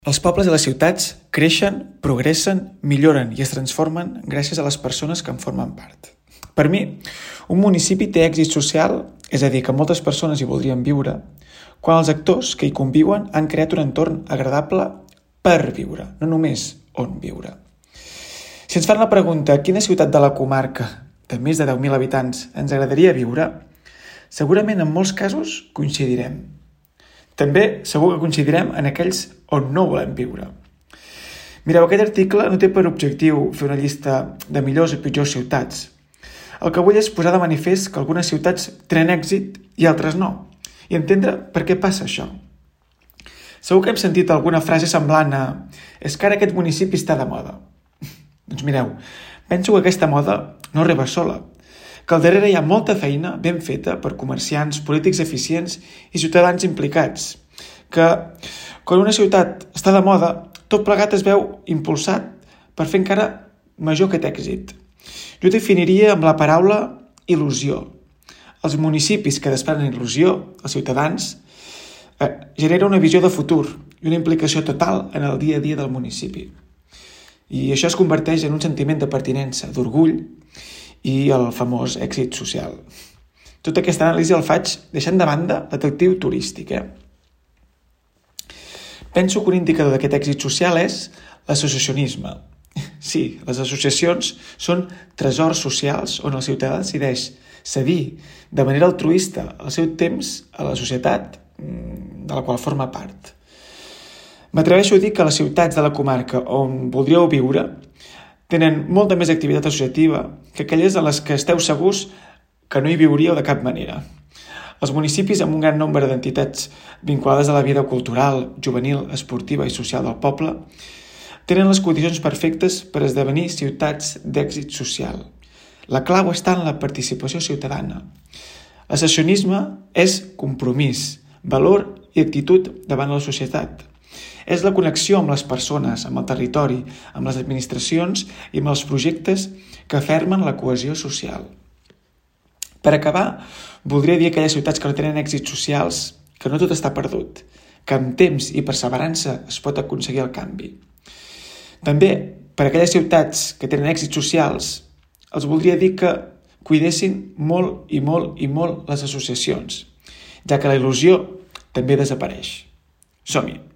Els pobles i les ciutats creixen, progressen, milloren i es transformen gràcies a les persones que en formen part. Per mi, un municipi té èxit social, és a dir, que moltes persones hi voldrien viure, quan els actors que hi conviuen han creat un entorn agradable per viure, no només on viure. Si ens fan la pregunta quina ciutat de la comarca de més de 10.000 habitants ens agradaria viure, segurament en molts casos coincidirem. També segur que coincidirem en aquells on no volem viure. Mireu, aquest article no té per objectiu fer una llista de millors i pitjors ciutats. El que vull és posar de manifest que algunes ciutats tenen èxit i altres no, i entendre per què passa això. Segur que hem sentit alguna frase semblant a «és que ara aquest municipi està de moda». Doncs mireu, penso que aquesta moda no arriba sola, que al darrere hi ha molta feina ben feta per comerciants, polítics eficients i ciutadans implicats, que quan una ciutat està de moda, tot plegat es veu impulsat per fer encara major aquest èxit. Jo definiria amb la paraula il·lusió. Els municipis que desprenen il·lusió, els ciutadans, genera una visió de futur i una implicació total en el dia a dia del municipi. I això es converteix en un sentiment de pertinença, d'orgull i el famós èxit social. Tota aquesta anàlisi el faig deixant de banda l'atractiu turístic. Penso que un indicador d'aquest èxit social és l'associacionisme. Sí, les associacions són tresors socials on el ciutadà decideix cedir de manera altruista el seu temps a la societat de la qual forma part. M'atreveixo a dir que les ciutats de la comarca on voldríeu viure tenen molta més activitat associativa que aquelles en les que esteu segurs que no hi viuríeu de cap manera. Els municipis amb un gran nombre d'entitats vinculades a la vida cultural, juvenil, esportiva i social del poble tenen les condicions perfectes per esdevenir ciutats d'èxit social. La clau està en la participació ciutadana. L'associacionisme és compromís, valor i actitud davant la societat. És la connexió amb les persones, amb el territori, amb les administracions i amb els projectes que afermen la cohesió social. Per acabar, voldria dir a aquelles ciutats que no tenen èxits socials que no tot està perdut, que amb temps i perseverança es pot aconseguir el canvi. També, per a aquelles ciutats que tenen èxits socials, els voldria dir que cuidessin molt i molt i molt les associacions, ja que la il·lusió també desapareix. Som-hi!